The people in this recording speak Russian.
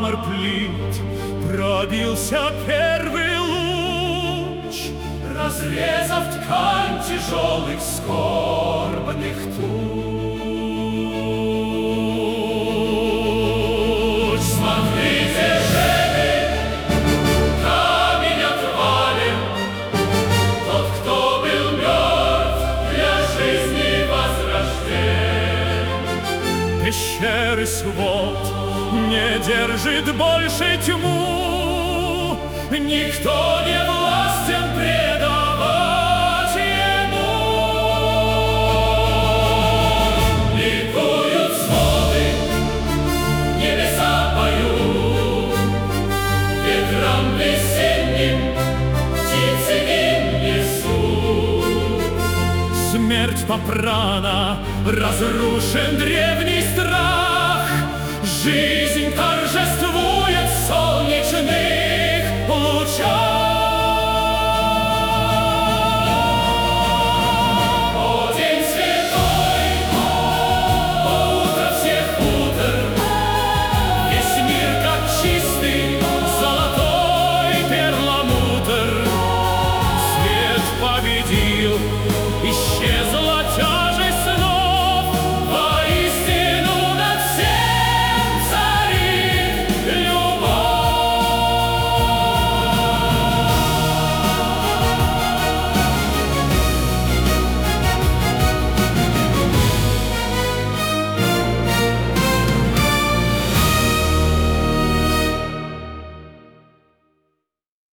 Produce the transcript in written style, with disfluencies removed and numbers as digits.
мрамор плит пробился первый луч, разрезав ткань тяжелых скорбных туч. Смотрите же вы, камень отвален, тот, кто был мертв, для жизни возрожден. Пещеры свод не держит больше тьму, никто не властен предавать ему. Ликуют своды, небеса поют, ветрам весенним птицы им несут. Смерть попрана, разрушен древний страх, жизнь торжествует.